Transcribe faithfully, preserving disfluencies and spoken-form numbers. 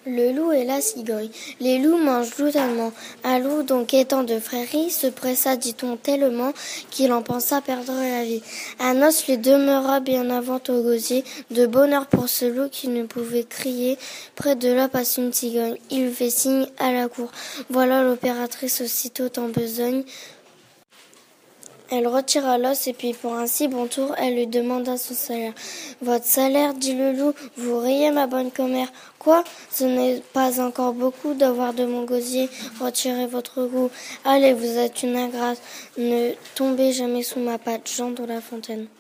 Le loup et la cigogne. Les loups mangent brutalement. Un loup, donc étant de frairie, se pressa, dit-on, tellement qu'il en pensa perdre la vie. Un os lui demeura bien avant au gosier. De bonheur pour ce loup qui ne pouvait crier. Près de là passe une cigogne. Il lui fait signe à la cour. Voilà l'opératrice aussitôt en besogne. Elle retira l'os et puis pour un si bon tour, elle lui demanda son salaire. « Votre salaire, dit le loup, vous riez ma bonne commère. Quoi, ce n'est pas encore beaucoup d'avoir de mon gosier retiré votre goût. Allez, vous êtes une ingrate, ne tombez jamais sous ma patte. » Jean de La Fontaine.